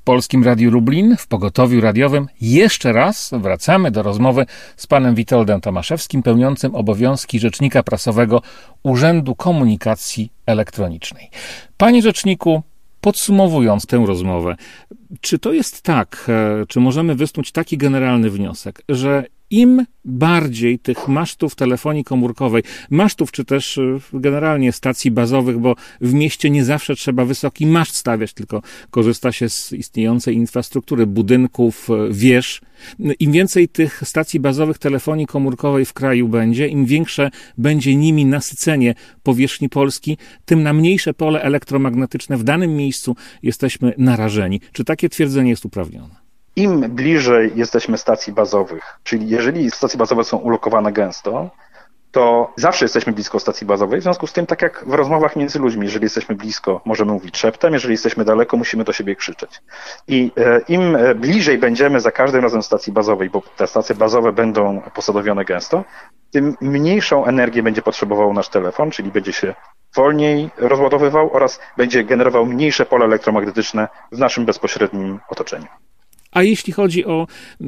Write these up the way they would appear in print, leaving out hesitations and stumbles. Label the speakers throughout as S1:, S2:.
S1: Polskim Radiu Lublin, w Pogotowiu Radiowym. Jeszcze raz wracamy do rozmowy z panem Witoldem Tomaszewskim, pełniącym obowiązki rzecznika prasowego Urzędu Komunikacji Elektronicznej. Panie rzeczniku, podsumowując tę rozmowę, czy to jest tak, czy możemy wysnuć taki generalny wniosek, że im bardziej tych masztów telefonii komórkowej, masztów czy też generalnie stacji bazowych, bo w mieście nie zawsze trzeba wysoki maszt stawiać, tylko korzysta się z istniejącej infrastruktury, budynków, wież. Im więcej tych stacji bazowych telefonii komórkowej w kraju będzie, im większe będzie nimi nasycenie powierzchni Polski, tym na mniejsze pole elektromagnetyczne w danym miejscu jesteśmy narażeni. Czy takie twierdzenie jest uprawnione?
S2: Im bliżej jesteśmy stacji bazowych, czyli jeżeli stacje bazowe są ulokowane gęsto, to zawsze jesteśmy blisko stacji bazowej, w związku z tym, tak jak w rozmowach między ludźmi, jeżeli jesteśmy blisko, możemy mówić szeptem, jeżeli jesteśmy daleko, musimy do siebie krzyczeć. I im bliżej będziemy za każdym razem stacji bazowej, bo te stacje bazowe będą posadowione gęsto, tym mniejszą energię będzie potrzebował nasz telefon, czyli będzie się wolniej rozładowywał oraz będzie generował mniejsze pole elektromagnetyczne w naszym bezpośrednim otoczeniu.
S1: A jeśli chodzi o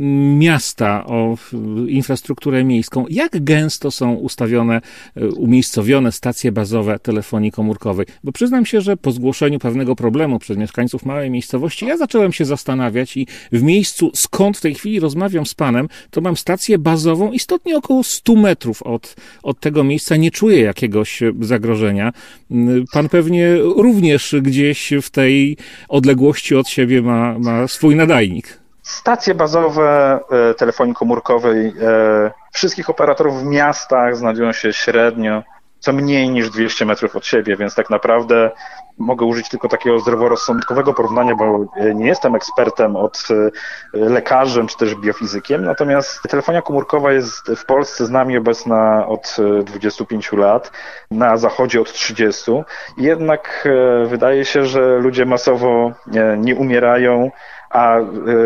S1: miasta, o infrastrukturę miejską, jak gęsto są ustawione, umiejscowione stacje bazowe telefonii komórkowej? Bo przyznam się, że po zgłoszeniu pewnego problemu przez mieszkańców małej miejscowości, ja zacząłem się zastanawiać i w miejscu, skąd w tej chwili rozmawiam z panem, to mam stację bazową istotnie około 100 metrów od tego miejsca. Nie czuję jakiegoś zagrożenia. Pan pewnie również gdzieś w tej odległości od siebie ma swój nadajnik.
S2: Stacje bazowe telefonii komórkowej wszystkich operatorów w miastach znajdują się średnio co mniej niż 200 metrów od siebie, więc tak naprawdę mogę użyć tylko takiego zdroworozsądkowego porównania, bo nie jestem ekspertem lekarzem czy też biofizykiem, natomiast telefonia komórkowa jest w Polsce z nami obecna od 25 lat, na zachodzie od 30. Jednak wydaje się, że ludzie masowo nie umierają, a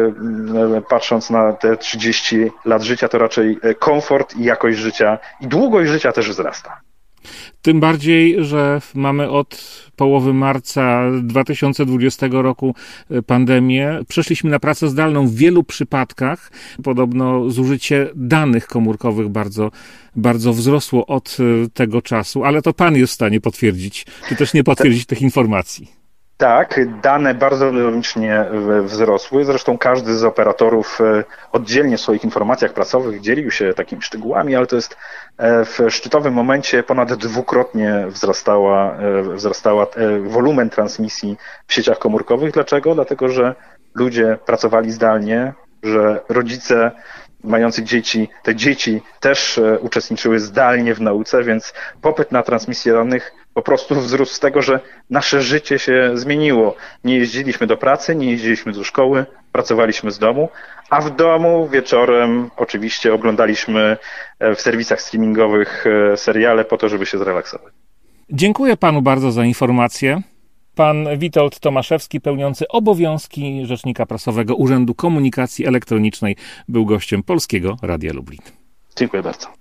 S2: patrząc na te 30 lat życia, to raczej komfort i jakość życia i długość życia też wzrasta.
S1: Tym bardziej, że mamy od połowy marca 2020 roku pandemię. Przeszliśmy na pracę zdalną w wielu przypadkach. Podobno zużycie danych komórkowych bardzo, bardzo wzrosło od tego czasu, ale to pan jest w stanie potwierdzić, czy też nie potwierdzić tych informacji.
S2: Tak, dane bardzo dynamicznie wzrosły. Zresztą każdy z operatorów oddzielnie w swoich informacjach prasowych dzielił się takimi szczegółami, ale to jest w szczytowym momencie ponad dwukrotnie wzrastała wolumen transmisji w sieciach komórkowych. Dlaczego? Dlatego, że ludzie pracowali zdalnie, że rodzice mający dzieci, te dzieci też uczestniczyły zdalnie w nauce, więc popyt na transmisję danych po prostu wzrósł z tego, że nasze życie się zmieniło. Nie jeździliśmy do pracy, nie jeździliśmy do szkoły, pracowaliśmy z domu, a w domu wieczorem oczywiście oglądaliśmy w serwisach streamingowych seriale po to, żeby się zrelaksować.
S1: Dziękuję panu bardzo za informację. Pan Witold Tomaszewski, pełniący obowiązki rzecznika prasowego Urzędu Komunikacji Elektronicznej, był gościem Polskiego Radia Lublin.
S2: Dziękuję bardzo.